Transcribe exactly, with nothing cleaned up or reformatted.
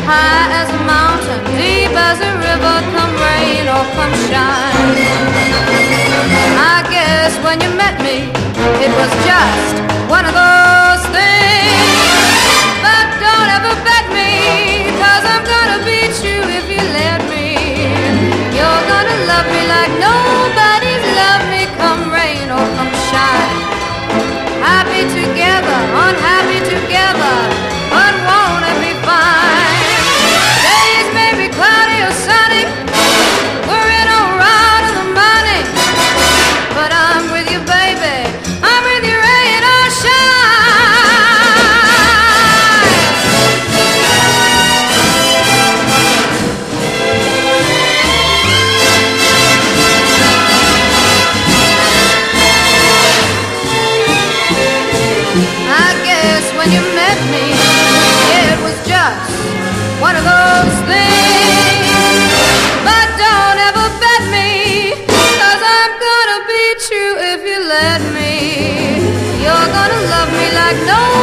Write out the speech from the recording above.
high as a mountain, deep as a river, come rain or come shine. I guess when you met me, it was just one of those things. But don't ever bet me, 'cause I'm gonna beat you if you let me. You're gonna love me like nobody's loved me, come rain or come shine. Happy together, unhappy together, but won't it be fine? Days may be cloudy or sunny, we're in or out of the money, but I'm with you, baby, I'm with you, rain or shine. I guess when you met me, it was just one of those things. But don't ever bet me, 'cause I'm gonna beat you if you let me. You're gonna love me like no